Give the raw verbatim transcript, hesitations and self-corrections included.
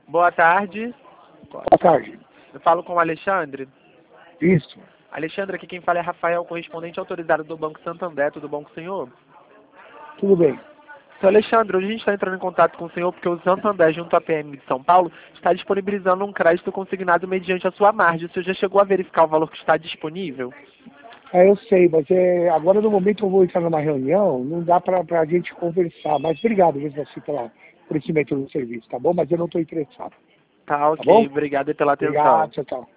Boa tarde. Boa tarde. Eu falo com o Alexandre. Isso. Alexandre, aqui quem fala é Rafael, correspondente autorizado do Banco Santander. Tudo bom com o senhor? Tudo bem. Senhor Alexandre, hoje a gente está entrando em contato com o senhor porque o Santander, junto à P M de São Paulo, está disponibilizando um crédito consignado mediante a sua margem. O senhor já chegou a verificar o valor que está disponível? É, eu sei, mas é, agora no momento eu vou entrar numa reunião, não dá para a gente conversar. Mas obrigado mesmo assim pela, por esse método do serviço, tá bom? Mas eu não estou interessado. Tá, Tá bom? ok. Obrigado pela atenção. Obrigado, tchau, tchau.